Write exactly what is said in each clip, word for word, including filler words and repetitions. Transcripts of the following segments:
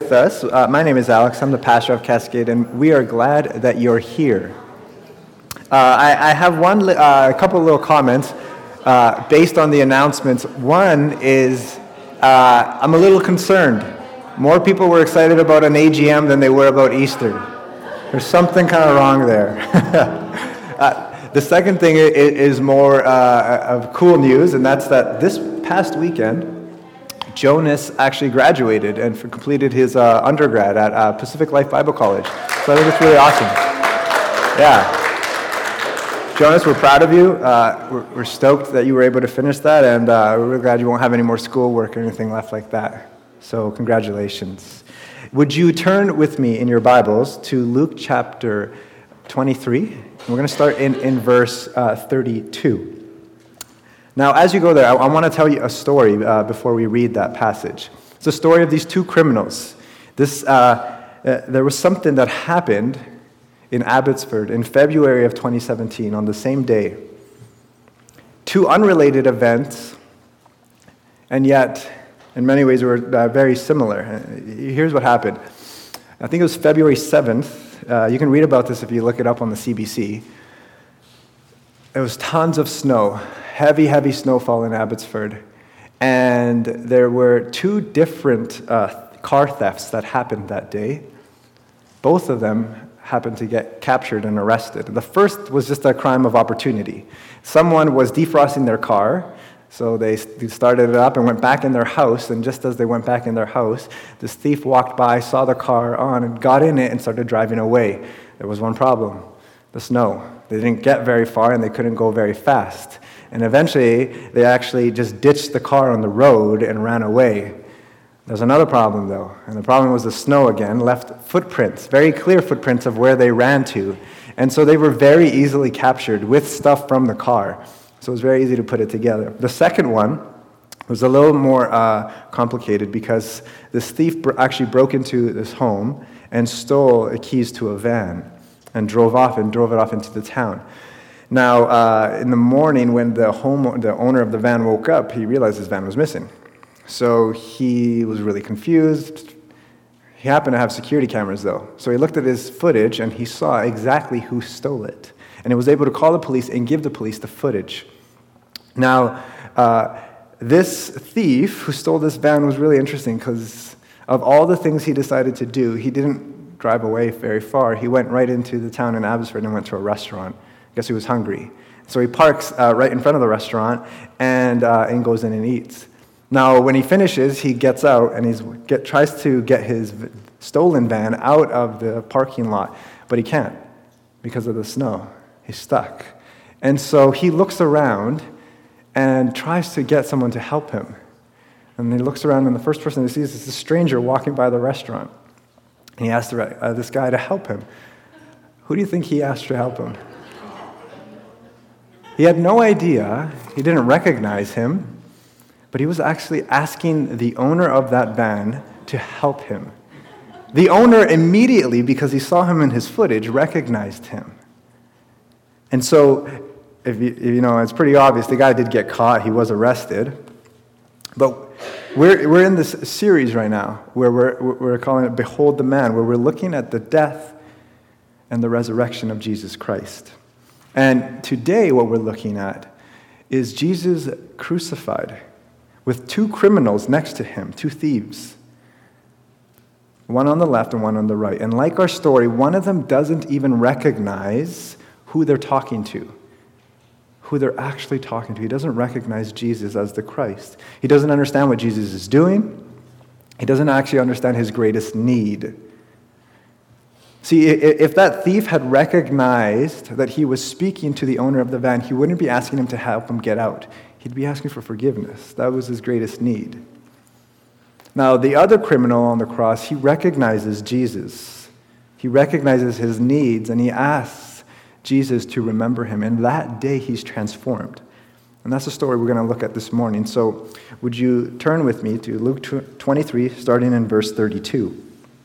With us. Uh, my name is Alex. I'm the pastor of Cascade, and we are glad that you're here. Uh, I, I have one, li- uh, a couple little comments uh, based on the announcements. One is uh, I'm a little concerned. More people were excited about an A G M than they were about Easter. There's something kind of wrong there. uh, the second thing is, is more uh, of cool news, and that's that this past weekend, Jonas actually graduated and completed his uh, undergrad at uh, Pacific Life Bible College. So I think it's really awesome. Yeah. Jonas, we're proud of you. Uh, we're, we're stoked that you were able to finish that, and uh, we're really glad you won't have any more schoolwork or anything left like that. So congratulations. Would you turn with me in your Bibles to Luke chapter twenty-three? We're going to start in, in verse uh, thirty-two. Now, as you go there, I, I want to tell you a story uh, before we read that passage. It's a story of these two criminals. This, uh, uh, there was something that happened in Abbotsford in February of twenty seventeen on the same day. Two unrelated events, and yet, in many ways, were uh, very similar. Here's what happened. I think it was February seventh. Uh, you can read about this if you look it up on the C B C. There was tons of snow, heavy, heavy snowfall in Abbotsford. And there were two different uh, car thefts that happened that day. Both of them happened to get captured and arrested. The first was just a crime of opportunity. Someone was defrosting their car, so they started it up and went back in their house, and just as they went back in their house, this thief walked by, saw the car on, and got in it and started driving away. There was one problem, the snow. They didn't get very far, and they couldn't go very fast. And eventually, they actually just ditched the car on the road and ran away. There's another problem, though, and the problem was the snow again left footprints, very clear footprints of where they ran to. And so they were very easily captured with stuff from the car. So it was very easy to put it together. The second one was a little more uh, complicated because this thief br- actually broke into this home and stole the keys to a van and drove off and drove it off into the town. Now, uh, in the morning when the home, the owner of the van woke up, he realized his van was missing. So he was really confused. He happened to have security cameras, though. So he looked at his footage, and he saw exactly who stole it. And he was able to call the police and give the police the footage. Now, uh, this thief who stole this van was really interesting because of all the things he decided to do, he didn't drive away very far. He went right into the town in Abbotsford and went to a restaurant. I guess he was hungry. So he parks uh, right in front of the restaurant and uh, and goes in and eats. Now, when he finishes, he gets out and he get, tries to get his v- stolen van out of the parking lot, but he can't because of the snow. He's stuck. And so he looks around and tries to get someone to help him. And he looks around, and the first person he sees is a stranger walking by the restaurant. And he asks the, uh, this guy to help him. Who do you think he asked to help him? He had no idea. He didn't recognize him. But he was actually asking the owner of that van to help him. The owner immediately, because he saw him in his footage, recognized him. And so, if you, you know, it's pretty obvious. The guy did get caught. He was arrested. But we're we're in this series right now where we're we're calling it "Behold the Man," where we're looking at the death and the resurrection of Jesus Christ. And today, what we're looking at is Jesus crucified with two criminals next to him, two thieves, one on the left and one on the right. And like our story, one of them doesn't even recognize who they're talking to, who they're actually talking to. He doesn't recognize Jesus as the Christ. He doesn't understand what Jesus is doing. He doesn't actually understand his greatest need. See, if that thief had recognized that he was speaking to the owner of the van, he wouldn't be asking him to help him get out. He'd be asking for forgiveness. That was his greatest need. Now, the other criminal on the cross, he recognizes Jesus. He recognizes his needs, and he asks Jesus to remember him. And that day, he's transformed. And that's the story we're going to look at this morning. So would you turn with me to Luke twenty-three, starting in verse thirty-two.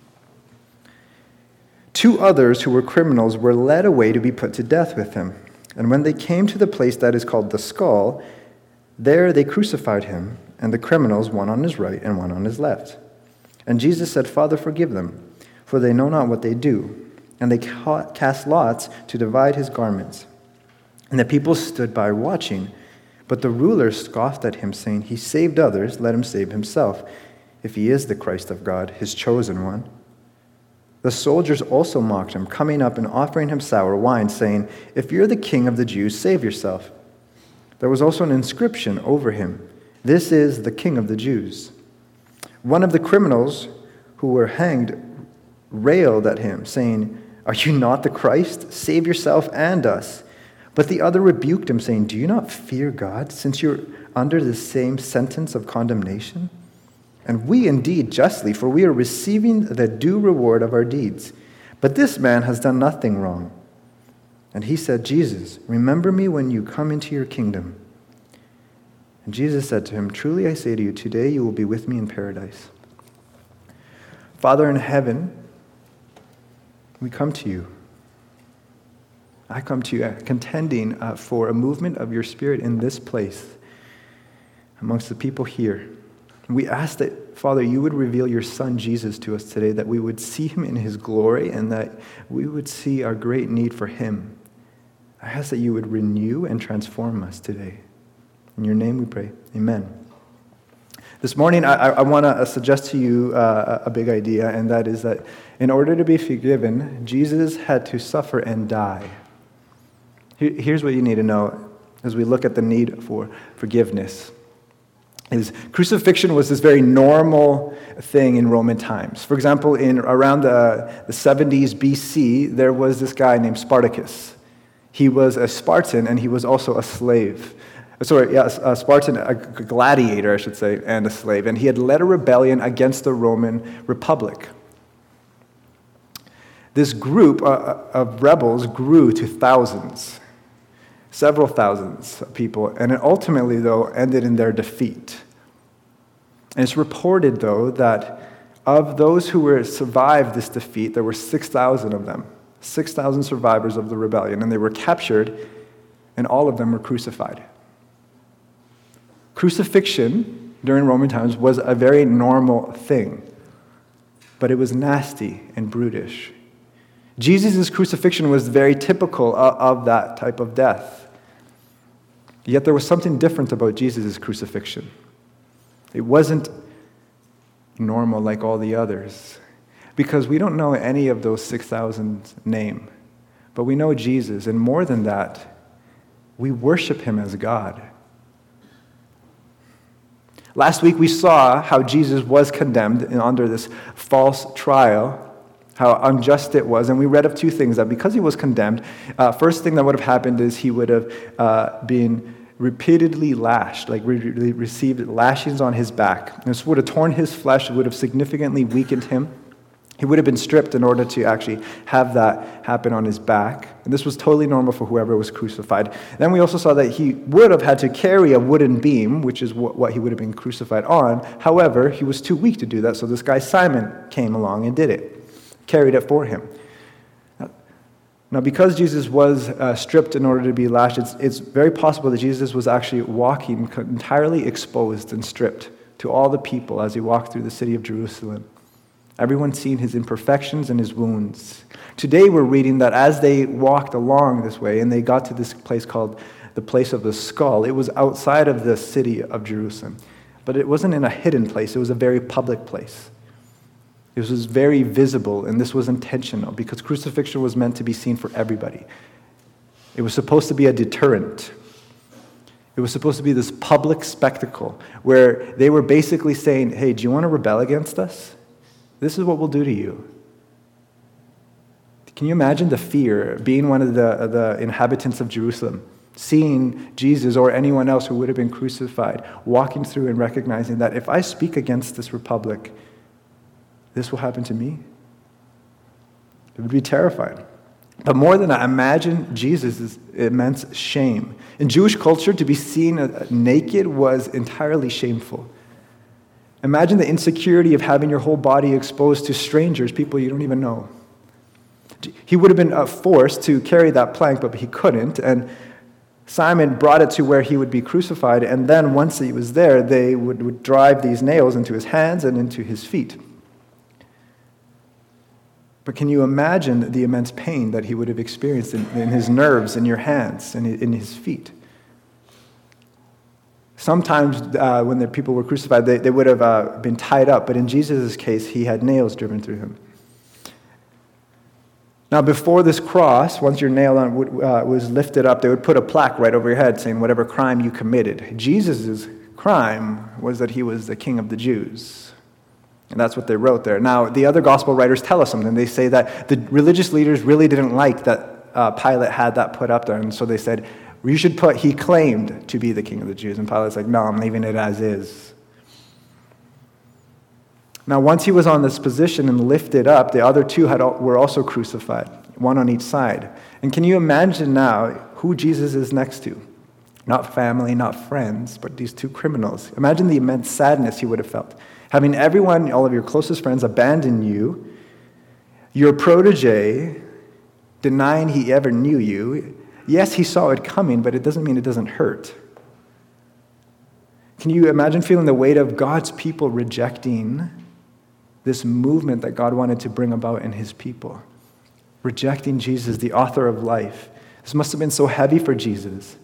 Two others who were criminals were led away to be put to death with him. And when they came to the place that is called the Skull, there they crucified him, and the criminals, one on his right and one on his left. And Jesus said, Father, forgive them, for they know not what they do. And they cast lots to divide his garments. And the people stood by watching. But the rulers scoffed at him, saying, He saved others, let him save himself, if he is the Christ of God, his chosen one. The soldiers also mocked him, coming up and offering him sour wine, saying, If you're the king of the Jews, save yourself. There was also an inscription over him, This is the King of the Jews. One of the criminals who were hanged railed at him, saying, Are you not the Christ? Save yourself and us. But the other rebuked him, saying, Do you not fear God, since you're under the same sentence of condemnation? And we indeed justly, for we are receiving the due reward of our deeds. But this man has done nothing wrong. And he said, Jesus, remember me when you come into your kingdom. And Jesus said to him, Truly I say to you, today you will be with me in paradise. Father in heaven, we come to you. I come to you contending uh, for a movement of your Spirit in this place, amongst the people here. We ask that, Father, you would reveal your Son Jesus to us today, that we would see him in his glory and that we would see our great need for him. I ask that you would renew and transform us today. In your name we pray. Amen. This morning, I, I want to suggest to you uh, a big idea, and that is that in order to be forgiven, Jesus had to suffer and die. Here's what you need to know as we look at the need for forgiveness. Is crucifixion was this very normal thing in Roman times. For example, in around the, the seventies B C, there was this guy named Spartacus. He was a Spartan, and he was also a slave. Sorry, yeah, a Spartan, a gladiator, I should say, and a slave. And he had led a rebellion against the Roman Republic. This group of rebels grew to thousands, several thousands of people, and it ultimately, though, ended in their defeat. And it's reported, though, that of those who were survived this defeat, there were six thousand of them, six thousand survivors of the rebellion, and they were captured, and all of them were crucified. Crucifixion during Roman times was a very normal thing, but it was nasty and brutish. Jesus' crucifixion was very typical of that type of death. Yet there was something different about Jesus' crucifixion. It wasn't normal like all the others, because we don't know any of those six thousand name, but we know Jesus, and more than that, we worship him as God. Last week we saw how Jesus was condemned under this false trial, how unjust it was, and we read of two things, that because he was condemned, uh, first thing that would have happened is he would have uh, been repeatedly lashed, like re- re- received lashings on his back. And this would have torn his flesh, it would have significantly weakened him. He would have been stripped in order to actually have that happen on his back. And this was totally normal for whoever was crucified. Then we also saw that he would have had to carry a wooden beam, which is what he would have been crucified on. However, he was too weak to do that, so this guy Simon came along and did it, carried it for him. Now, because Jesus was uh, stripped in order to be lashed, it's, it's very possible that Jesus was actually walking entirely exposed and stripped to all the people as he walked through the city of Jerusalem. Everyone seen his imperfections and his wounds. Today we're reading that as they walked along this way and they got to this place called the place of the skull, it was outside of the city of Jerusalem. But it wasn't in a hidden place, it was a very public place. It was very visible, and this was intentional because crucifixion was meant to be seen for everybody. It was supposed to be a deterrent. It was supposed to be this public spectacle where they were basically saying, hey, do you want to rebel against us? This is what we'll do to you. Can you imagine the fear, being one of the, the inhabitants of Jerusalem, seeing Jesus or anyone else who would have been crucified, walking through and recognizing that if I speak against this republic, this will happen to me? It would be terrifying. But more than that, imagine Jesus' immense shame. In Jewish culture, to be seen naked was entirely shameful. Imagine the insecurity of having your whole body exposed to strangers, people you don't even know. He would have been forced to carry that plank, but he couldn't. And Simon brought it to where he would be crucified. And then once he was there, they would, would drive these nails into his hands and into his feet. But can you imagine the immense pain that he would have experienced in, in his nerves, in your hands, and in his feet? Sometimes uh, when the people were crucified, they, they would have uh, been tied up, but in Jesus' case, he had nails driven through him. Now, before this cross, once your nail on, uh, was lifted up, they would put a plaque right over your head saying whatever crime you committed. Jesus' crime was that he was the king of the Jews. And that's what they wrote there. Now, the other gospel writers tell us something. They say that the religious leaders really didn't like that uh, Pilate had that put up there, and so they said, you should put, he claimed to be the king of the Jews. And Pilate's like, no, I'm leaving it as is. Now, once he was on this position and lifted up, the other two had were also crucified, one on each side. And can you imagine now who Jesus is next to? Not family, not friends, but these two criminals. Imagine the immense sadness he would have felt. Having everyone, all of your closest friends, abandon you, your protege, denying he ever knew you. Yes, he saw it coming, but it doesn't mean it doesn't hurt. Can you imagine feeling the weight of God's people rejecting this movement that God wanted to bring about in his people? Rejecting Jesus, the author of life. This must have been so heavy for Jesus.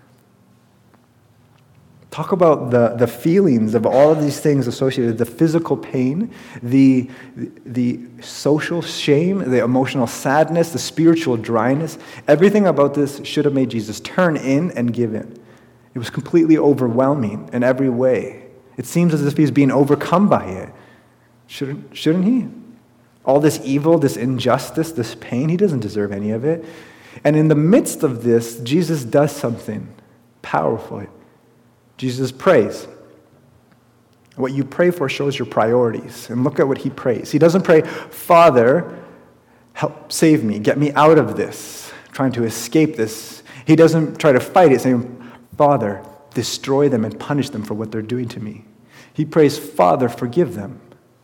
Talk about the, the feelings of all of these things associated, the physical pain, the, the social shame, the emotional sadness, the spiritual dryness. Everything about this should have made Jesus turn in and give in. It was completely overwhelming in every way. It seems as if he's being overcome by it. Shouldn't, shouldn't he? All this evil, this injustice, this pain, he doesn't deserve any of it. And in the midst of this, Jesus does something powerful. Jesus prays. What you pray for shows your priorities. And look at what he prays. He doesn't pray, Father, help save me, get me out of this, trying to escape this. He doesn't try to fight it, saying, Father, destroy them and punish them for what they're doing to me. He prays, Father, forgive them.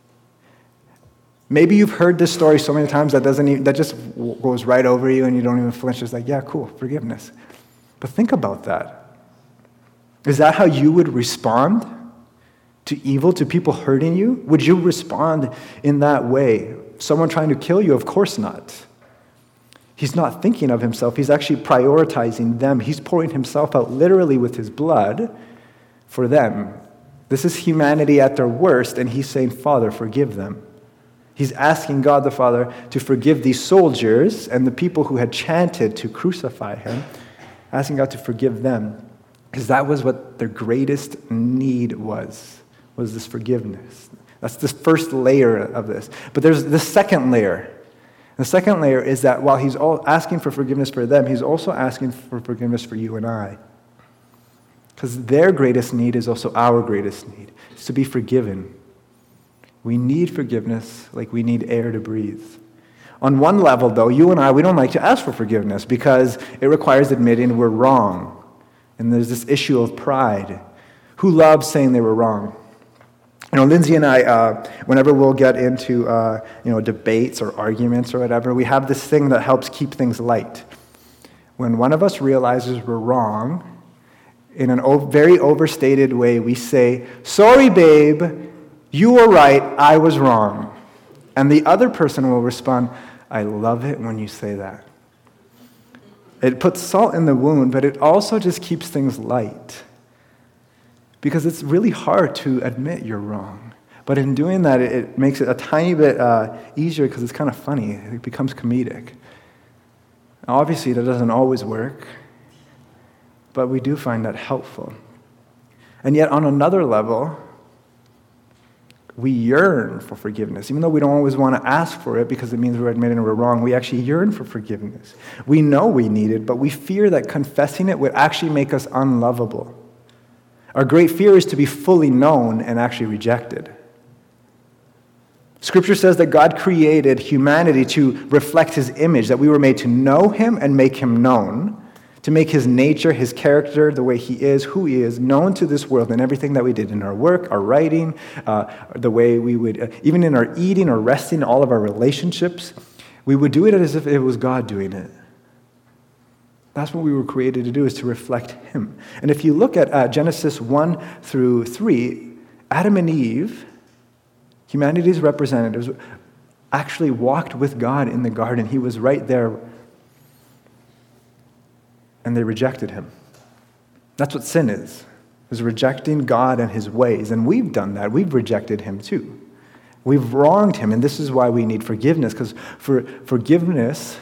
Maybe you've heard this story so many times that doesn't even, that just goes right over you and you don't even flinch. It's like, yeah, cool, forgiveness. But think about that. Is that how you would respond to evil, to people hurting you? Would you respond in that way? Someone trying to kill you? Of course not. He's not thinking of himself. He's actually prioritizing them. He's pouring himself out literally with his blood for them. This is humanity at their worst, and he's saying, Father, forgive them. He's asking God the Father to forgive these soldiers and the people who had chanted to crucify him, asking God to forgive them. Because that was what their greatest need was, was this forgiveness. That's the first layer of this. But there's the second layer. The second layer is that while he's all asking for forgiveness for them, he's also asking for forgiveness for you and I. Because their greatest need is also our greatest need. It's to be forgiven. We need forgiveness like we need air to breathe. On one level, though, you and I, we don't like to ask for forgiveness because it requires admitting we're wrong. And there's this issue of pride. Who loves saying they were wrong? You know, Lindsay and I, uh, whenever we'll get into uh, you know debates or arguments or whatever, we have this thing that helps keep things light. When one of us realizes we're wrong, in a o- very overstated way, we say, sorry, babe, you were right, I was wrong. And the other person will respond, I love it when you say that. It puts salt in the wound, but it also just keeps things light. Because it's really hard to admit you're wrong. But in doing that, it, it makes it a tiny bit uh, easier because it's kind of funny. It becomes comedic. Obviously, that doesn't always work, but we do find that helpful. And yet, on another level, we yearn for forgiveness. Even though we don't always want to ask for it because it means we're admitting we're wrong, we actually yearn for forgiveness. We know we need it, but we fear that confessing it would actually make us unlovable. Our great fear is to be fully known and actually rejected. Scripture says that God created humanity to reflect his image, that we were made to know him and make him known, to make his nature, his character, the way he is, who he is, known to this world in everything that we did in our work, our writing, uh, the way we would, uh, even in our eating or resting, all of our relationships, we would do it as if it was God doing it. That's what we were created to do, is to reflect him. And if you look at uh, Genesis one through three, Adam and Eve, humanity's representatives, actually walked with God in the garden. He was right there. And they rejected him. That's what sin is, is rejecting God and his ways. And we've done that. We've rejected him too. We've wronged him, and this is why we need forgiveness, because for forgiveness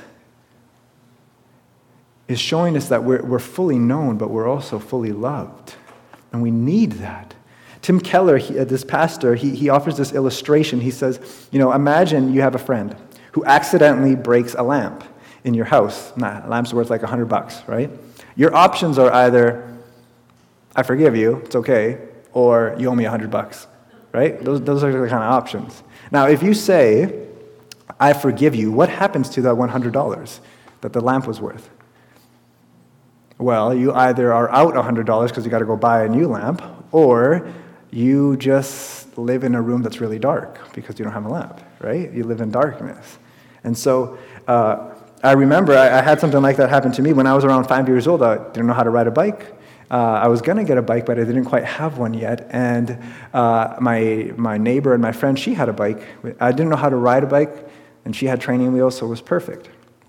is showing us that we're, we're fully known, but we're also fully loved. And we need that. Tim Keller, he, this pastor, he, he offers this illustration. He says, you know, imagine you have a friend who accidentally breaks a lamp in your house. Nah, a lamp's worth like a hundred bucks, right? Your options are either, I forgive you, it's okay, or you owe me a hundred bucks, right? Those, those are the kind of options. Now, if you say, I forgive you, what happens to that one hundred dollars that the lamp was worth? Well, you either are out one hundred dollars because you got to go buy a new lamp, or you just live in a room that's really dark because you don't have a lamp, right? You live in darkness. And so uh, I remember I, I had something like that happen to me when I was around five years old. I didn't know how to ride a bike. Uh, I was going to get a bike, but I didn't quite have one yet. And uh, my my neighbor and my friend, she had a bike. I didn't know how to ride a bike, and she had training wheels, so it was perfect.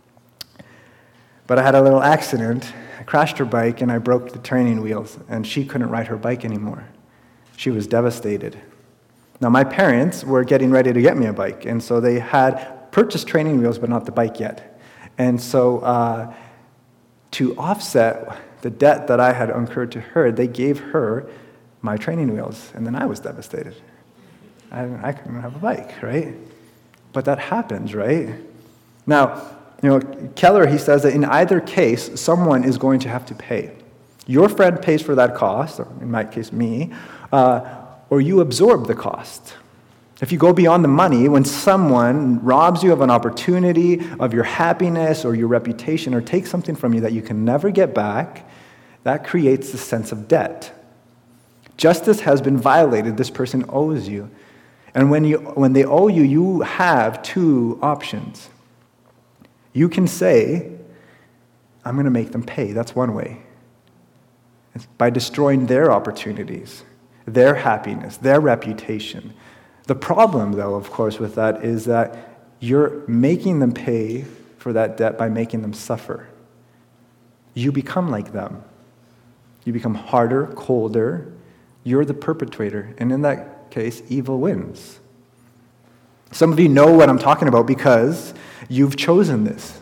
But I had a little accident. I crashed her bike, and I broke the training wheels, and she couldn't ride her bike anymore. She was devastated. Now, my parents were getting ready to get me a bike, and so they had purchased training wheels, but not the bike yet. And so uh, to offset the debt that I had incurred to her, they gave her my training wheels, and then I was devastated. I, I couldn't have a bike, right? But that happens, right? Now, you know, Keller, he says that in either case, someone is going to have to pay. Your friend pays for that cost, or in my case, me, uh, or you absorb the cost. If you go beyond the money, when someone robs you of an opportunity, of your happiness or your reputation, or takes something from you that you can never get back, that creates a sense of debt. Justice has been violated. This person owes you. And when you when they owe you, you have two options. You can say, I'm going to make them pay. That's one way. It's by destroying their opportunities, their happiness, their reputation. The problem, though, of course, with that is that you're making them pay for that debt by making them suffer. You become like them. You become harder, colder. You're the perpetrator. And in that case, evil wins. Some of you know what I'm talking about because you've chosen this.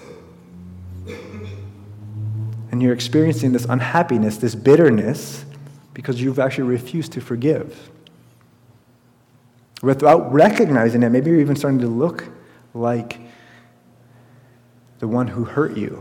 And you're experiencing this unhappiness, this bitterness, because you've actually refused to forgive. Without recognizing it, maybe you're even starting to look like the one who hurt you.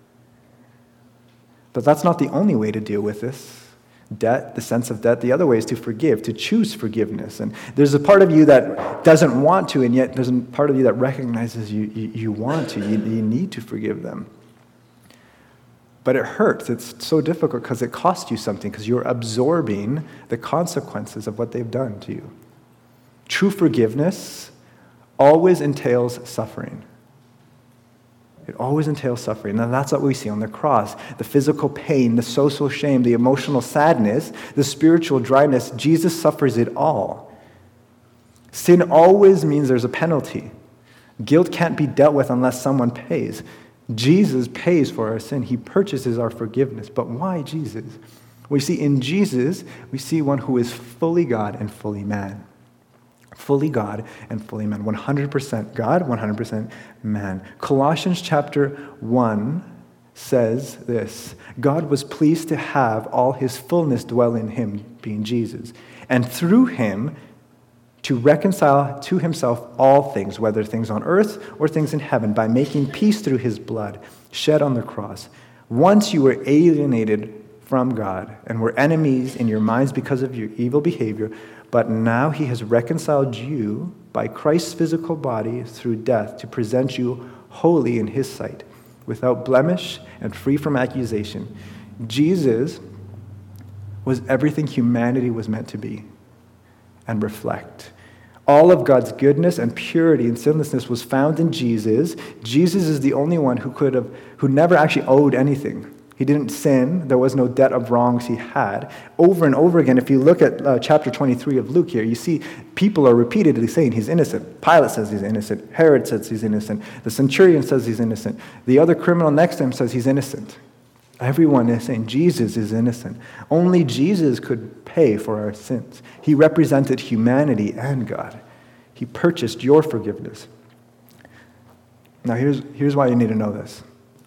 But that's not the only way to deal with this. Debt, the sense of debt. The other way is to forgive, to choose forgiveness. And there's a part of you that doesn't want to, and yet there's a part of you that recognizes you, you, you want to, you, you need to forgive them. But it hurts. It's so difficult because it costs you something, because you're absorbing the consequences of what they've done to you. True forgiveness always entails suffering. It always entails suffering. And that's what we see on the cross. The physical pain, the social shame, the emotional sadness, the spiritual dryness. Jesus suffers it all. Sin always means there's a penalty. Guilt can't be dealt with unless someone pays. Jesus pays for our sin. He purchases our forgiveness. But why Jesus? We see in Jesus, we see one who is fully God and fully man. Fully God and fully man. one hundred percent God, one hundred percent man. Colossians chapter one says this: God was pleased to have all his fullness dwell in him, being Jesus, and through him to reconcile to himself all things, whether things on earth or things in heaven, by making peace through his blood shed on the cross. Once you were alienated from God and were enemies in your minds because of your evil behavior, but now he has reconciled you by Christ's physical body through death to present you holy in his sight, without blemish and free from accusation. Jesus was everything humanity was meant to be and reflect. All of God's goodness and purity and sinlessness was found in Jesus. Jesus is the only one who could have, who never actually owed anything. He didn't sin. There was no debt of wrongs he had. Over and over again, if you look at uh, chapter twenty-three of Luke here, you see people are repeatedly saying he's innocent. Pilate says he's innocent. Herod says he's innocent. The centurion says he's innocent. The other criminal next to him says he's innocent. Everyone is saying Jesus is innocent. Only Jesus could pay for our sins. He represented humanity and God. He purchased your forgiveness. Now here's, here's why you need to know this.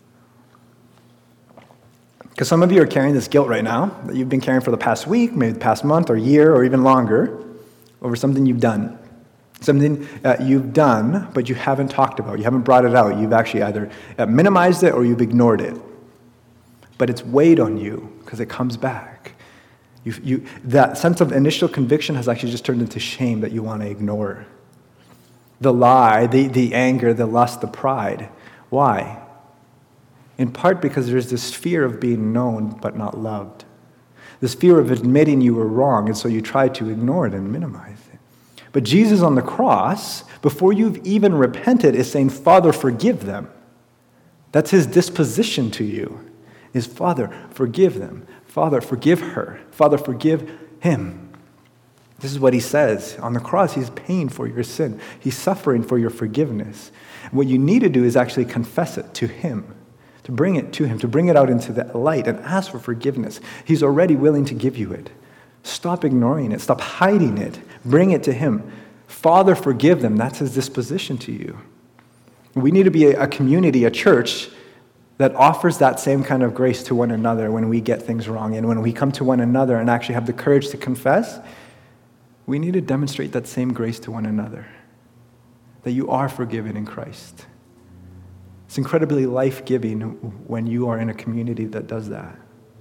Because some of you are carrying this guilt right now that you've been carrying for the past week, maybe the past month or year or even longer over something you've done. Something uh, you've done, but you haven't talked about. You haven't brought it out. You've actually either uh, minimized it or you've ignored it. But it's weighed on you because it comes back. You, you, that sense of initial conviction has actually just turned into shame that you want to ignore. The lie, the, the anger, the lust, the pride. Why? In part because there's this fear of being known but not loved. This fear of admitting you were wrong, and so you try to ignore it and minimize it. But Jesus on the cross, before you've even repented, is saying, Father, forgive them. That's his disposition to you, is Father, forgive them. Father, forgive her. Father, forgive him. This is what he says. On the cross, he's paying for your sin. He's suffering for your forgiveness. What you need to do is actually confess it to him. To bring it to him, to bring it out into the light and ask for forgiveness. He's already willing to give you it. Stop ignoring it. Stop hiding it. Bring it to him. Father, forgive them. That's his disposition to you. We need to be a community, a church, that offers that same kind of grace to one another when we get things wrong. And when we come to one another and actually have the courage to confess, we need to demonstrate that same grace to one another. That you are forgiven in Christ. It's incredibly life-giving when you are in a community that does that.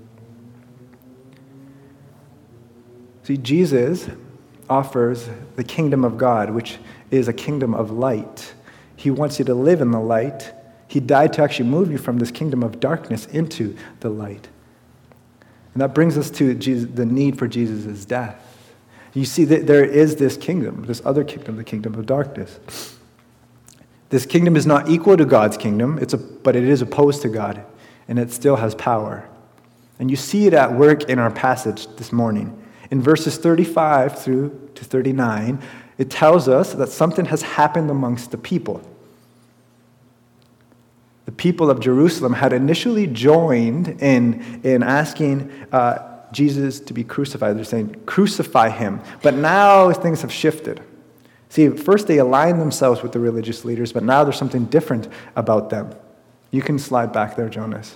See, Jesus offers the kingdom of God, which is a kingdom of light. He wants you to live in the light. He died to actually move you from this kingdom of darkness into the light. And that brings us to Jesus, the need for Jesus' death. You see that there is this kingdom, this other kingdom, the kingdom of darkness. This kingdom is not equal to God's kingdom, it's a, but it is opposed to God, and it still has power. And you see it at work in our passage this morning. In verses thirty-five through to thirty-nine, it tells us that something has happened amongst the people. The people of Jerusalem had initially joined in, in asking uh, Jesus to be crucified. They're saying, crucify him. But now things have shifted. See, first they aligned themselves with the religious leaders, but now there's something different about them. You can slide back there, Jonas.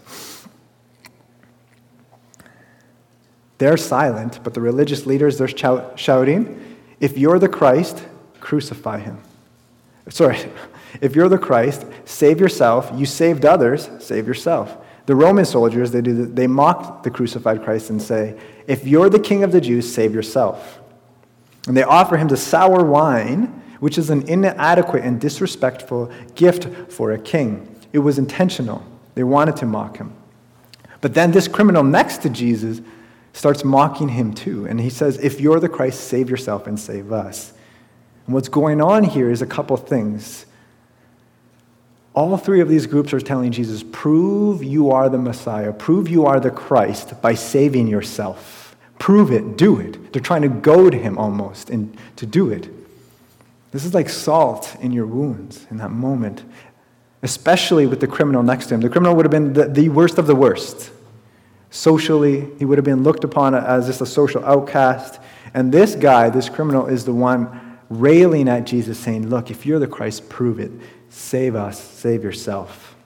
They're silent, but the religious leaders, they're shout, shouting, if you're the Christ, crucify him. Sorry, if you're the Christ, save yourself. You saved others, save yourself. The Roman soldiers, they, do, they mocked the crucified Christ and say, if you're the king of the Jews, save yourself. And they offer him the sour wine, which is an inadequate and disrespectful gift for a king. It was intentional. They wanted to mock him. But then this criminal next to Jesus starts mocking him too. And he says, if you're the Christ, save yourself and save us. And what's going on here is a couple things. All three of these groups are telling Jesus, prove you are the Messiah. Prove you are the Christ by saving yourself. Prove it, do it. They're trying to goad him almost and to do it. This is like salt in your wounds in that moment, especially with the criminal next to him. The criminal would have been the, the worst of the worst. Socially, he would have been looked upon as just a social outcast. And this guy, this criminal, is the one railing at Jesus, saying, look, if you're the Christ, prove it. Save us, save yourself.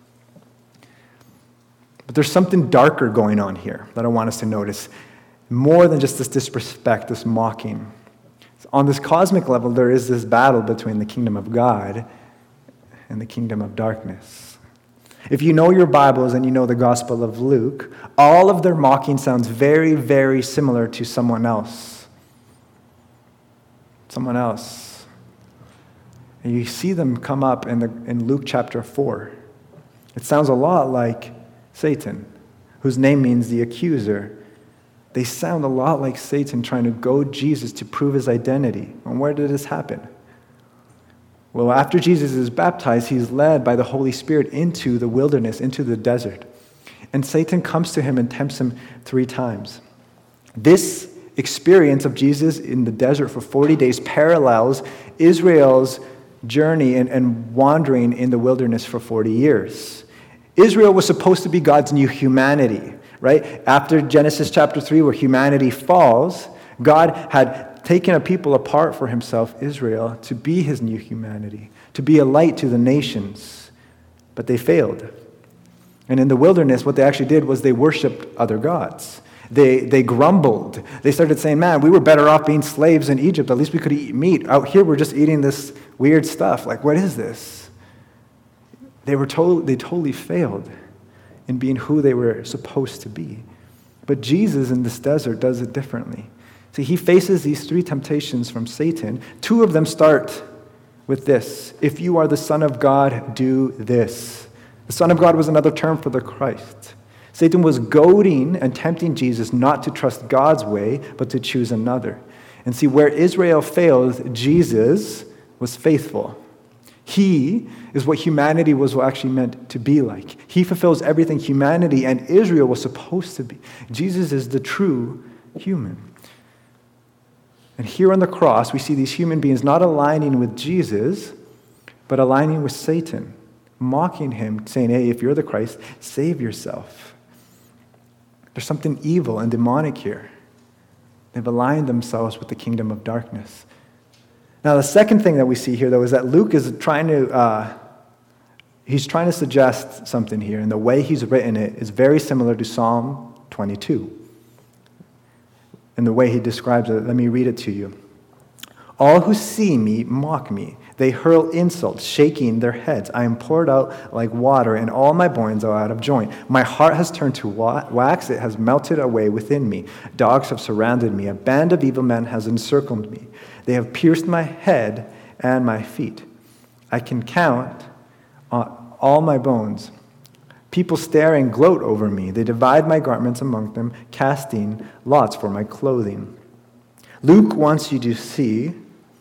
But there's something darker going on here that I want us to notice. More than just this disrespect, this mocking. On this cosmic level, there is this battle between the kingdom of God and the kingdom of darkness. If you know your Bibles and you know the Gospel of Luke, all of their mocking sounds very, very similar to someone else. Someone else. And you see them come up in, the, in Luke chapter four. It sounds a lot like Satan, whose name means the accuser. They sound a lot like Satan trying to goad Jesus to prove his identity. And where did this happen? Well, after Jesus is baptized, he's led by the Holy Spirit into the wilderness, into the desert. And Satan comes to him and tempts him three times. This experience of Jesus in the desert for forty days parallels Israel's journey and, and wandering in the wilderness for forty years. Israel was supposed to be God's new humanity, right? After Genesis chapter three, where humanity falls, God had taken a people apart for himself, Israel, to be his new humanity, to be a light to the nations. But they failed. And in the wilderness, what they actually did was they worshiped other gods. They they grumbled. They started saying, man, we were better off being slaves in Egypt. At least we could eat meat. Out here, we're just eating this weird stuff. Like, what is this? They were told, they totally failed in being who they were supposed to be. But Jesus in this desert does it differently. See, he faces these three temptations from Satan. Two of them start with this: if you are the Son of God, do this. The Son of God was another term for the Christ. Satan was goading and tempting Jesus not to trust God's way, but to choose another. And see, where Israel failed, Jesus was faithful. He is what humanity was actually meant to be like. He fulfills everything humanity and Israel was supposed to be. Jesus is the true human. And here on the cross, we see these human beings not aligning with Jesus, but aligning with Satan, mocking him, saying, hey, if you're the Christ, save yourself. There's something evil and demonic here. They've aligned themselves with the kingdom of darkness. Now, the second thing that we see here, though, is that Luke is trying to, uh, he's trying to suggest something here, and the way he's written it is very similar to Psalm twenty-two. And the way he describes it, let me read it to you. All who see me mock me. They hurl insults, shaking their heads. I am poured out like water, and all my bones are out of joint. My heart has turned to wax. It has melted away within me. Dogs have surrounded me. A band of evil men has encircled me. They have pierced my head and my feet. I can count all my bones. People stare and gloat over me. They divide my garments among them, casting lots for my clothing. Luke wants you to see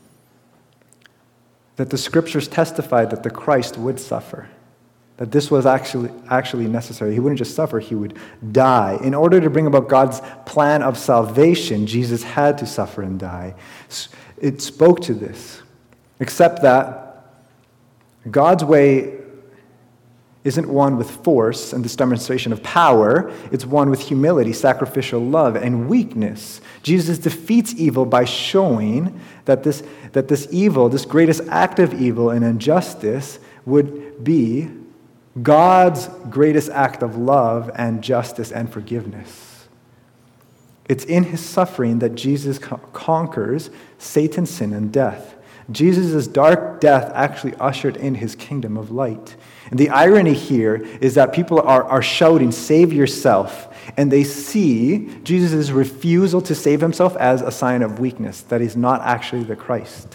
that the scriptures testified that the Christ would suffer, that this was actually actually necessary. He wouldn't just suffer, he would die. In order to bring about God's plan of salvation, Jesus had to suffer and die. It spoke to this, except that God's way isn't one with force and this demonstration of power. It's one with humility, sacrificial love, and weakness. Jesus defeats evil by showing that this, that this evil, this greatest act of evil and injustice, would be God's greatest act of love and justice and forgiveness. It's in his suffering that Jesus co- conquers Satan's sin and death. Jesus' dark death actually ushered in his kingdom of light. And the irony here is that people are, are shouting, save yourself. And they see Jesus' refusal to save himself as a sign of weakness, that he's not actually the Christ.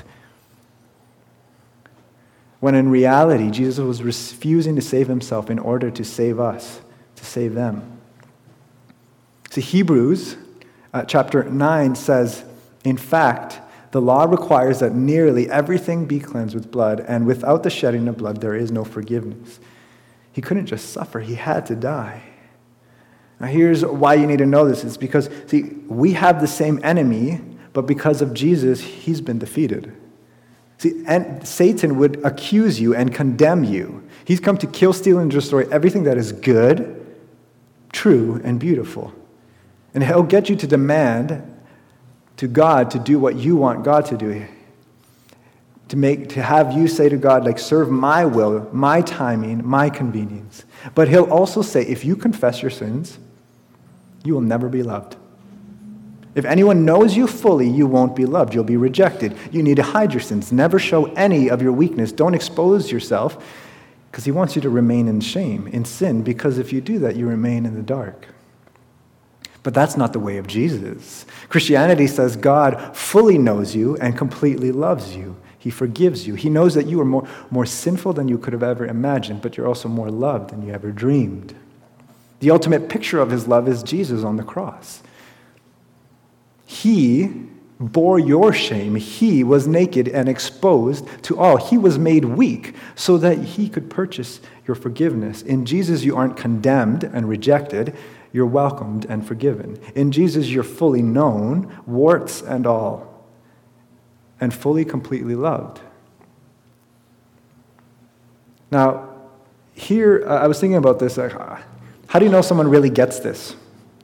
When in reality, Jesus was refusing to save himself in order to save us, to save them. See, Hebrews uh, chapter nine says, in fact, the law requires that nearly everything be cleansed with blood, and without the shedding of blood, there is no forgiveness. He couldn't just suffer, he had to die. Now here's why you need to know this. It's because, see, we have the same enemy, but because of Jesus, he's been defeated. See, and Satan would accuse you and condemn you. He's come to kill, steal, and destroy everything that is good, true, and beautiful. And he'll get you to demand to God to do what you want God to do. To make, to have you say to God, like, serve my will, my timing, my convenience. But he'll also say, if you confess your sins, you will never be loved. If anyone knows you fully, you won't be loved. You'll be rejected. You need to hide your sins. Never show any of your weakness. Don't expose yourself, because he wants you to remain in shame, in sin, because if you do that, you remain in the dark. But that's not the way of Jesus. Christianity says God fully knows you and completely loves you. He forgives you. He knows that you are more, more sinful than you could have ever imagined, but you're also more loved than you ever dreamed. The ultimate picture of his love is Jesus on the cross. He bore your shame. He was naked and exposed to all. He was made weak so that he could purchase your forgiveness. In Jesus, you aren't condemned and rejected. You're welcomed and forgiven. In Jesus, you're fully known, warts and all, and fully, completely loved. Now, here, uh, I was thinking about this. Uh, how do you know someone really gets this?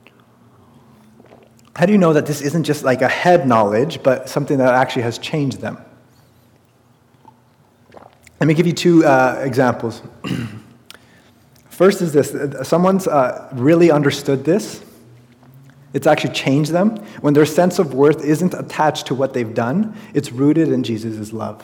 How do you know that this isn't just like a head knowledge, but something that actually has changed them? Let me give you two uh, examples. First is this. Someone's uh, really understood this. It's actually changed them. When their sense of worth isn't attached to what they've done, it's rooted in Jesus' love.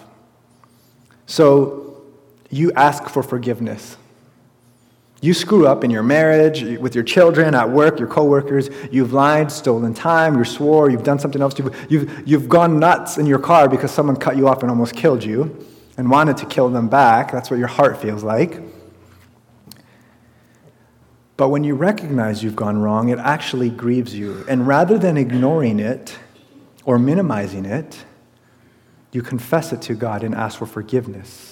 So you ask for forgiveness. You screw up in your marriage, with your children, at work, your coworkers. You've lied, stolen time, you swore, you've done something else. You've, you've, you've gone nuts in your car because someone cut you off and almost killed you and wanted to kill them back. That's what your heart feels like. But when you recognize you've gone wrong, it actually grieves you. And rather than ignoring it or minimizing it, you confess it to God and ask for forgiveness.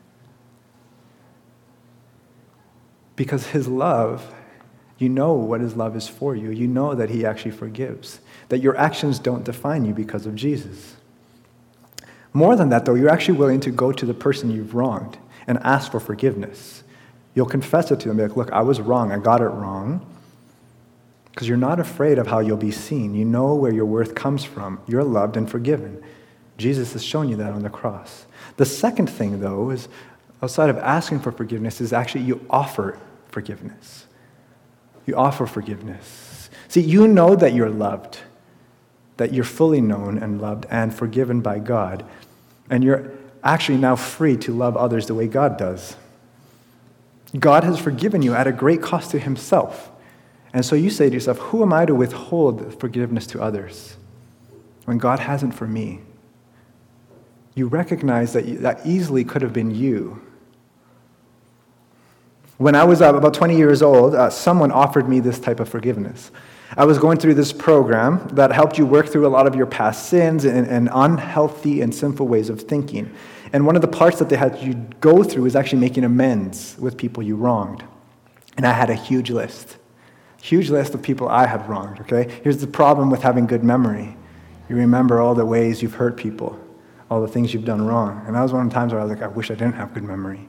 Because his love, you know what his love is for you. You know that he actually forgives. That your actions don't define you because of Jesus. More than that, though, you're actually willing to go to the person you've wronged and ask for forgiveness. You'll confess it to them. Be like, look, I was wrong. I got it wrong. Because you're not afraid of how you'll be seen. You know where your worth comes from. You're loved and forgiven. Jesus has shown you that on the cross. The second thing, though, is outside of asking for forgiveness, is actually you offer forgiveness. You offer forgiveness. See, you know that you're loved, that you're fully known and loved and forgiven by God, and you're actually now free to love others the way God does. God has forgiven you at a great cost to himself. And so you say to yourself, who am I to withhold forgiveness to others when God hasn't for me? You recognize that you, that easily could have been you. When I was uh, about twenty years old, uh, someone offered me this type of forgiveness. I was going through this program that helped you work through a lot of your past sins and, and unhealthy and sinful ways of thinking. And one of the parts that they had you go through is actually making amends with people you wronged. And I had a huge list. Huge list of people I had wronged, okay? Here's the problem with having good memory. You remember all the ways you've hurt people, all the things you've done wrong. And that was one of the times where I was like, I wish I didn't have good memory.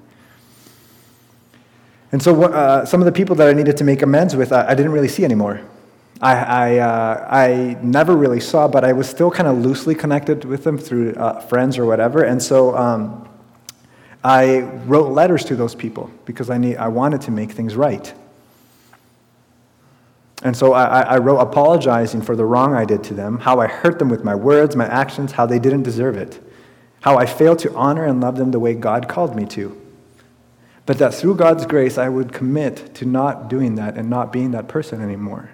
And so uh, some of the people that I needed to make amends with, I, I didn't really see anymore. I I, uh, I never really saw, but I was still kind of loosely connected with them through uh, friends or whatever. And so um, I wrote letters to those people because I need I wanted to make things right. And so I, I wrote apologizing for the wrong I did to them, how I hurt them with my words, my actions, how they didn't deserve it, how I failed to honor and love them the way God called me to. But that through God's grace, I would commit to not doing that and not being that person anymore.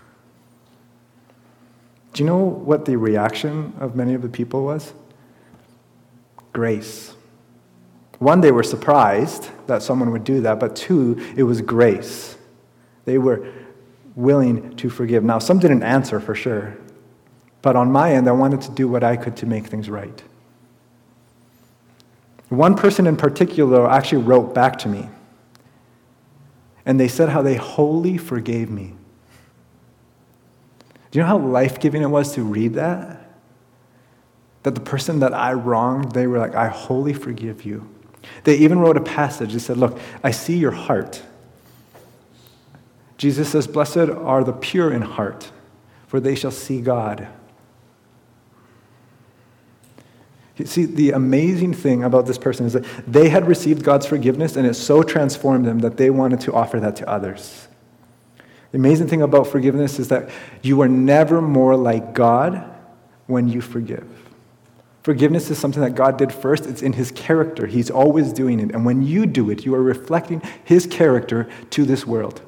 Do you know what the reaction of many of the people was? Grace. One, they were surprised that someone would do that, but two, it was grace. They were willing to forgive. Now, some didn't answer for sure, but on my end, I wanted to do what I could to make things right. One person in particular actually wrote back to me, and they said how they wholly forgave me. Do you know how life-giving it was to read that? That the person that I wronged, they were like, I wholly forgive you. They even wrote a passage. They said, look, I see your heart. Jesus says, blessed are the pure in heart, for they shall see God. See, the amazing thing about this person is that they had received God's forgiveness, and it so transformed them that they wanted to offer that to others. The amazing thing about forgiveness is that you are never more like God when you forgive. Forgiveness is something that God did first. It's in his character. He's always doing it. And when you do it, you are reflecting his character to this world.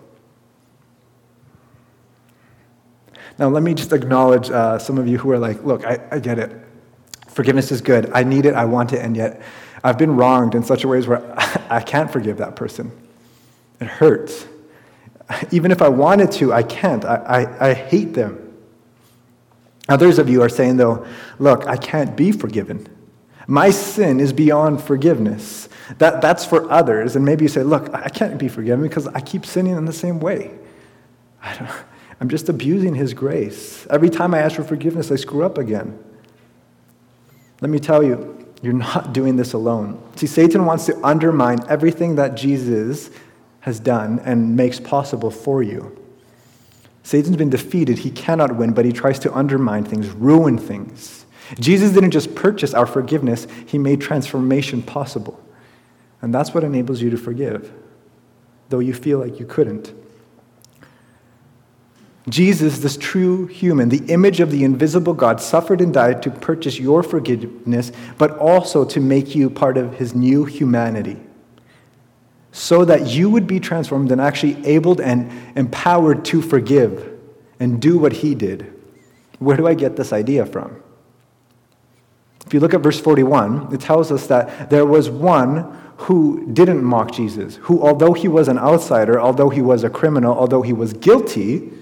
Now, let me just acknowledge uh, some of you who are like, look, I, I get it. Forgiveness is good. I need it. I want it. And yet I've been wronged in such a ways where I can't forgive that person. It hurts. Even if I wanted to, I can't. I, I, I hate them. Others of you are saying, though, look, I can't be forgiven. My sin is beyond forgiveness. That, that's for others. And maybe you say, look, I can't be forgiven because I keep sinning in the same way. I don't, I'm just abusing his grace. Every time I ask for forgiveness, I screw up again. Let me tell you, you're not doing this alone. See, Satan wants to undermine everything that Jesus has done and makes possible for you. Satan's been defeated. He cannot win, but he tries to undermine things, ruin things. Jesus didn't just purchase our forgiveness, he made transformation possible. And that's what enables you to forgive, though you feel like you couldn't. Jesus, this true human, the image of the invisible God, suffered and died to purchase your forgiveness, but also to make you part of his new humanity, so that you would be transformed and actually able and empowered to forgive and do what he did. Where do I get this idea from? If you look at verse forty-one, it tells us that there was one who didn't mock Jesus, who, although he was an outsider, although he was a criminal, although he was guilty,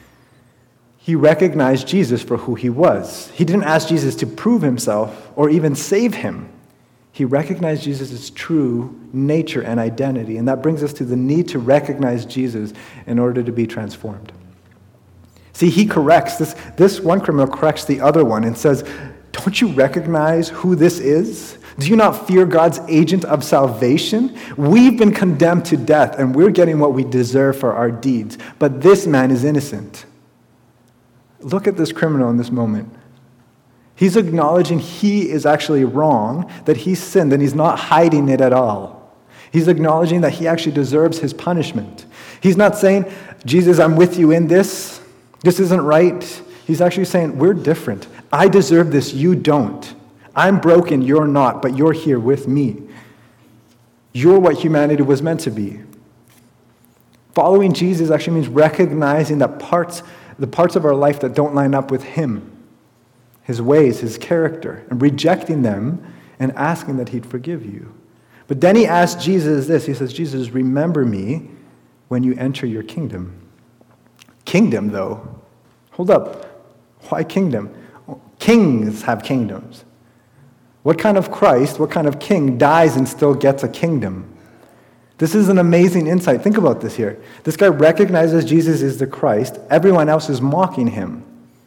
he recognized Jesus for who he was. He didn't ask Jesus to prove himself or even save him. He recognized Jesus' true nature and identity, and that brings us to the need to recognize Jesus in order to be transformed. See, he corrects, this, this one criminal corrects the other one and says, don't you recognize who this is? Do you not fear God's agent of salvation? We've been condemned to death, and we're getting what we deserve for our deeds, but this man is innocent. Look at this criminal in this moment. He's acknowledging he is actually wrong, that he sinned, and he's not hiding it at all. He's acknowledging that he actually deserves his punishment. He's not saying, Jesus, I'm with you in this. This isn't right. He's actually saying, we're different. I deserve this, you don't. I'm broken, you're not, but you're here with me. You're what humanity was meant to be. Following Jesus actually means recognizing that parts the parts of our life that don't line up with him, his ways, his character, and rejecting them and asking that he'd forgive you. But then he asks Jesus this. He says, Jesus, remember me when you enter your kingdom. Kingdom, though. Hold up. Why kingdom? Kings have kingdoms. What kind of Christ, what kind of king dies and still gets a kingdom? This is an amazing insight. Think about this here. This guy recognizes Jesus is the Christ. Everyone else is mocking him.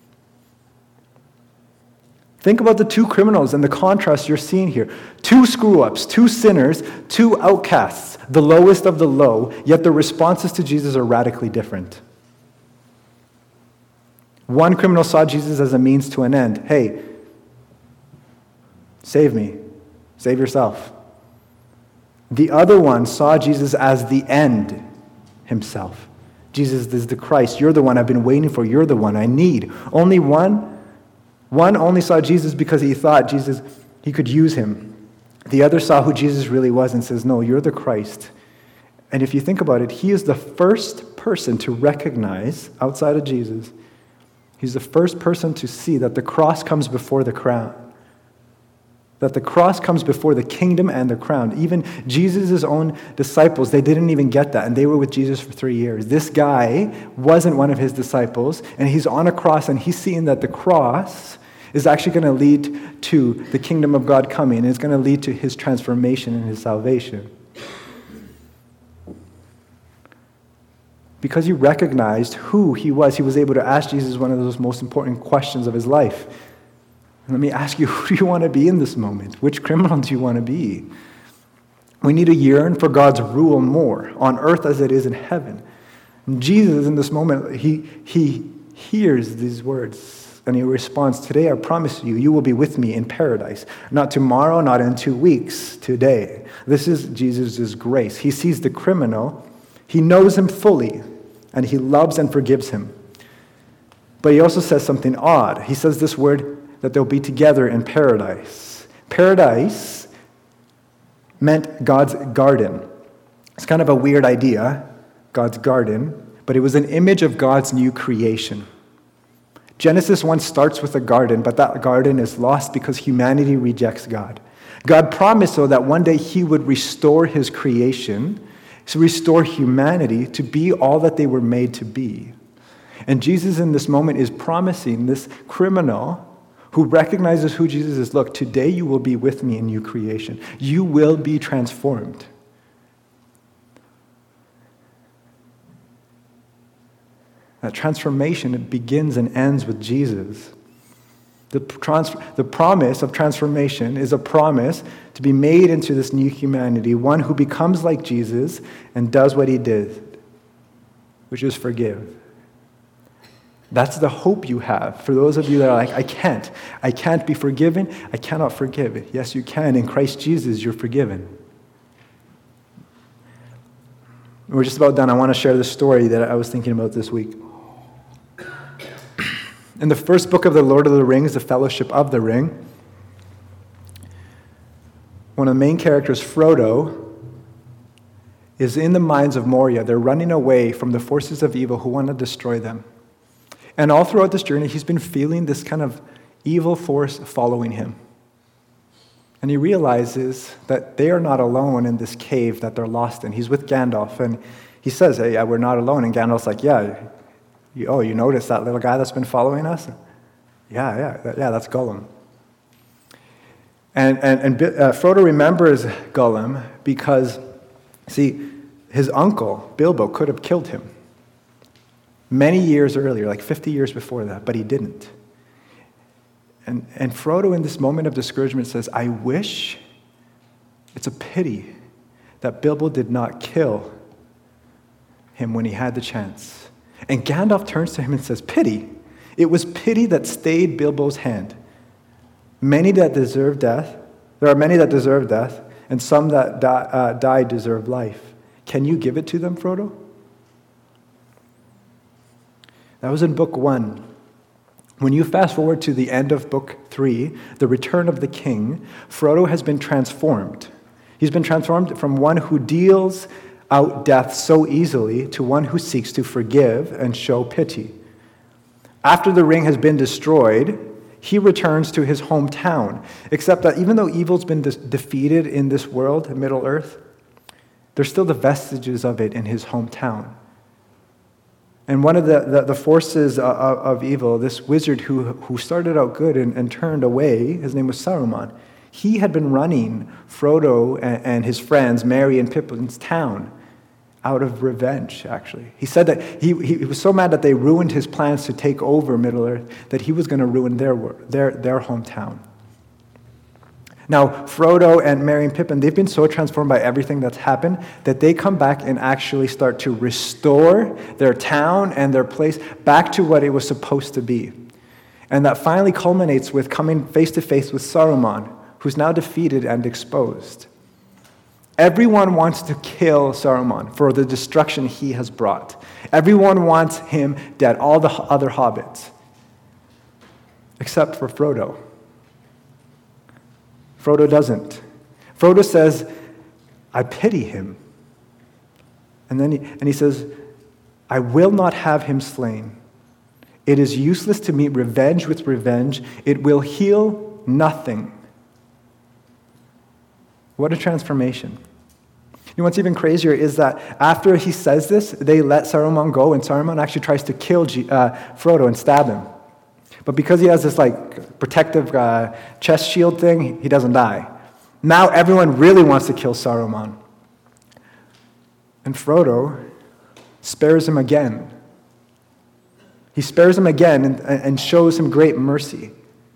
Think about the two criminals and the contrast you're seeing here. Two screw-ups, two sinners, two outcasts, the lowest of the low, yet the responses to Jesus are radically different. One criminal saw Jesus as a means to an end. Hey, save me. Save yourself. The other one saw Jesus as the end himself. Jesus is the Christ. You're the one I've been waiting for. You're the one I need. Only one, one only saw Jesus because he thought Jesus, he could use him. The other saw who Jesus really was and says, no, you're the Christ. And if you think about it, he is the first person to recognize, outside of Jesus, he's the first person to see that the cross comes before the crown. That the cross comes before the kingdom and the crown. Even Jesus' own disciples, they didn't even get that, and they were with Jesus for three years. This guy wasn't one of his disciples, and he's on a cross, and he's seeing that the cross is actually going to lead to the kingdom of God coming, and it's going to lead to his transformation and his salvation. Because he recognized who he was, he was able to ask Jesus one of those most important questions of his life. Let me ask you, who do you want to be in this moment? Which criminal do you want to be? We need to yearn for God's rule more on earth as it is in heaven. And Jesus, in this moment, he, he hears these words and he responds, today I promise you, you will be with me in paradise. Not tomorrow, not in two weeks, today. This is Jesus' grace. He sees the criminal, he knows him fully, and he loves and forgives him. But he also says something odd. He says this word, that they'll be together in paradise. Paradise meant God's garden. It's kind of a weird idea, God's garden, but it was an image of God's new creation. Genesis one starts with a garden, but that garden is lost because humanity rejects God. God promised, though, that one day he would restore his creation, to restore humanity to be all that they were made to be. And Jesus in this moment is promising this criminal who recognizes who Jesus is, look, today you will be with me in new creation. You will be transformed. That transformation, it begins and ends with Jesus. The, trans- the promise of transformation is a promise to be made into this new humanity, one who becomes like Jesus and does what he did, which is forgive. That's the hope you have. For those of you that are like, I can't. I can't be forgiven. I cannot forgive. Yes, you can. In Christ Jesus, you're forgiven. We're just about done. I want to share the story that I was thinking about this week. In the first book of the Lord of the Rings, The Fellowship of the Ring, one of the main characters, Frodo, is in the mines of Moria. They're running away from the forces of evil who want to destroy them. And all throughout this journey, he's been feeling this kind of evil force following him. And he realizes that they are not alone in this cave that they're lost in. He's with Gandalf, and he says, hey, we're not alone. And Gandalf's like, yeah, you, oh, you notice that little guy that's been following us? Yeah, yeah, yeah, that's Gollum. And, and, and uh, Frodo remembers Gollum because, see, his uncle, Bilbo, could have killed him many years earlier, like fifty years before that, but he didn't. And, and Frodo, in this moment of discouragement, says, I wish, it's a pity that Bilbo did not kill him when he had the chance. And Gandalf turns to him and says, pity. It was pity that stayed Bilbo's hand. Many that deserve death, there are many that deserve death, and some that die, uh, die deserve life. Can you give it to them, Frodo? That was in book one. When you fast forward to the end of book three, the return of the king, Frodo has been transformed. He's been transformed from one who deals out death so easily to one who seeks to forgive and show pity. After the ring has been destroyed, he returns to his hometown, except that even though evil's been de- defeated in this world, Middle-earth, there's still the vestiges of it in his hometown. And one of the, the, the forces of, of evil, this wizard who, who started out good and, and turned away, his name was Saruman. He had been running Frodo and, and his friends, Merry and Pippin's town, out of revenge, actually. He said that he, he was so mad that they ruined his plans to take over Middle-earth that he was going to ruin their, their, their hometown. Now, Frodo and Merry and Pippin, they've been so transformed by everything that's happened that they come back and actually start to restore their town and their place back to what it was supposed to be. And that finally culminates with coming face to face with Saruman, who's now defeated and exposed. Everyone wants to kill Saruman for the destruction he has brought. Everyone wants him dead, all the other hobbits, except for Frodo. Frodo doesn't. Frodo says, I pity him. And then he, and he says, I will not have him slain. It is useless to meet revenge with revenge. It will heal nothing. What a transformation. You know what's even crazier is that after he says this, they let Saruman go, and Saruman actually tries to kill G- uh, Frodo and stab him. But because he has this like protective uh, chest shield thing, he doesn't die. Now everyone really wants to kill Saruman. And Frodo spares him again. He spares him again and, and shows him great mercy.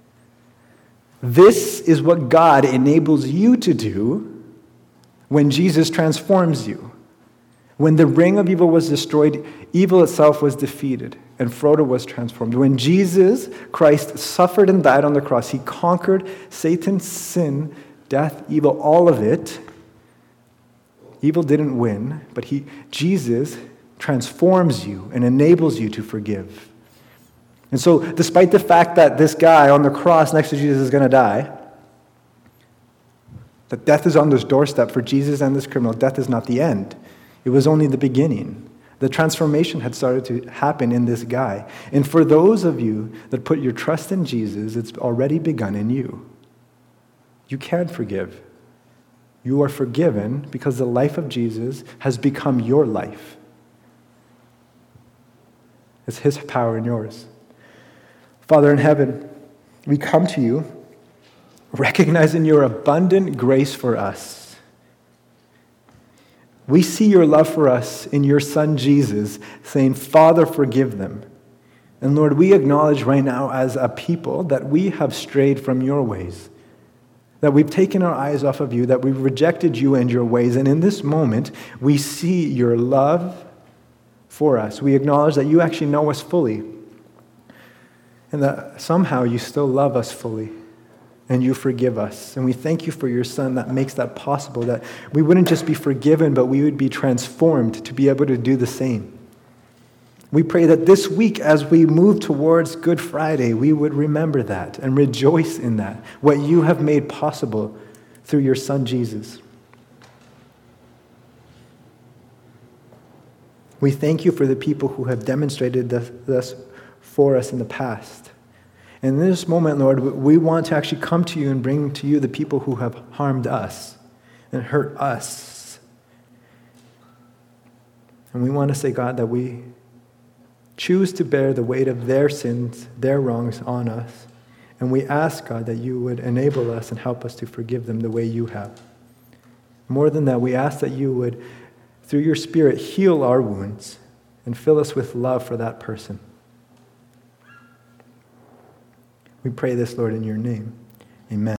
This is what God enables you to do when Jesus transforms you. When the ring of evil was destroyed, evil itself was defeated, and Frodo was transformed. When Jesus Christ suffered and died on the cross, he conquered Satan, sin, death, evil, all of it. Evil didn't win, but he, Jesus transforms you and enables you to forgive. And so, despite the fact that this guy on the cross next to Jesus is going to die, that death is on this doorstep for Jesus and this criminal, death is not the end. It was only the beginning. The transformation had started to happen in this guy. And for those of you that put your trust in Jesus, it's already begun in you. You can forgive. You are forgiven because the life of Jesus has become your life. It's his power and yours. Father in heaven, we come to you recognizing your abundant grace for us. We see your love for us in your Son Jesus, saying, Father, forgive them. And Lord, we acknowledge right now as a people that we have strayed from your ways, that we've taken our eyes off of you, that we've rejected you and your ways. And in this moment, we see your love for us. We acknowledge that you actually know us fully, and that somehow you still love us fully, and you forgive us. And we thank you for your Son that makes that possible, that we wouldn't just be forgiven, but we would be transformed to be able to do the same. We pray that this week, as we move towards Good Friday, we would remember that and rejoice in that, what you have made possible through your Son, Jesus. We thank you for the people who have demonstrated this for us in the past. And in this moment, Lord, we want to actually come to you and bring to you the people who have harmed us and hurt us. And we want to say, God, that we choose to bear the weight of their sins, their wrongs on us. And we ask, God, that you would enable us and help us to forgive them the way you have. More than that, we ask that you would, through your Spirit, heal our wounds and fill us with love for that person. We pray this, Lord, in your name. Amen.